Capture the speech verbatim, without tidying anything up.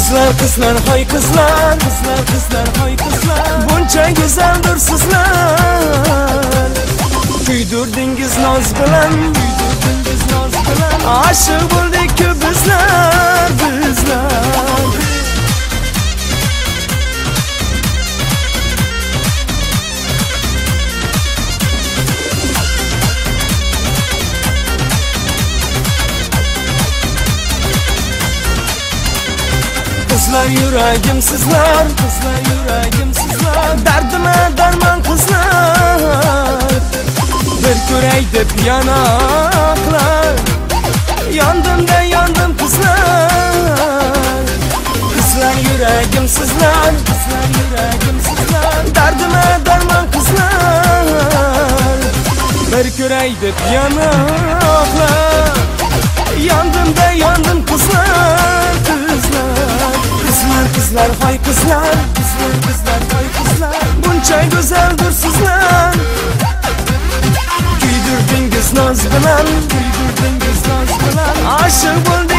Kızlar kızlar hay kızlar, kızlar kızlar hay kızlar, buncha güzeldir sizlar. Kuydirdingiz naz bilan, kuydirdingiz naz bilan, aşık bo'ldik-ku bizlar, bizlar. Kızlar yüreğim sizler, kızlar yüreğim sizler, derdime derman kızlar. Bir körey dep yanaklar, yandım da yandım kızlar. Kızlar yüreğim sizler, kızlar yüreğim sizler, derdime derman kızlar. Bir körey dep yanaklar, yandım da yandım kızlar, kızlar. Kızlar kızlar hay kızlar, kızlar kızlar hay kızlar, buncha güzeldir sizlar. Kuydirdingiz naz bilan, kuydirdingiz naz bilan, aşık bo'ldik